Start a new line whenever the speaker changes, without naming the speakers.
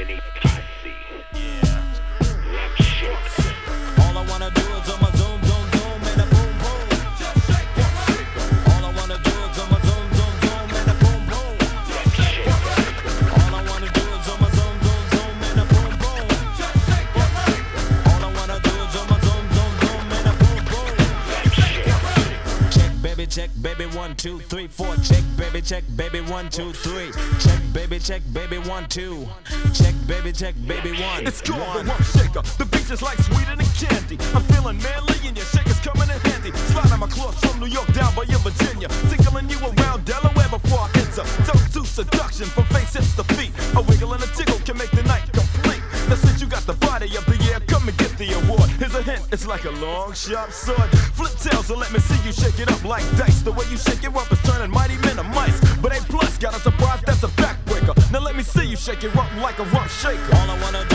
any posse. Yeah. Love shake.
All I wanna do is I'ma zoom, zoom, zoom, and a boom, boom. Just shake, shake. All I wanna do is I'ma zoom, zoom, zoom, and a boom, boom.
Love shake.
All I wanna do is I'ma zoom, zoom, zoom, and a boom, boom. Just shake, shake. All I wanna do is I'ma zoom, zoom, zoom, and a boom, boom.
Love shake.
Check, baby, 1, 2, 3, 4. Check, baby, 1, 2, 3. Check, baby, 1, 2. Check, baby, 1.
It's called the Rump Shaker. The beach is like sweeter than candy. I'm feeling manly and your shaker's coming in handy. Sliding my clothes from New York down by your Virginia. Tickling you around Delaware before I enter. Toast to seduction from face, hips to feet. A wiggle and a tickle can make the night complete. Now since you got the body of the year, come and get the award. Here's a hint, it's like a long, sharp sword. Flip tails and let me see you shake it up like dice. The way you shake it up is turning mighty men to mice. But A plus got a surprise, that's a backbreaker. Now let me see you shake it up like a rump shaker.
All I wanna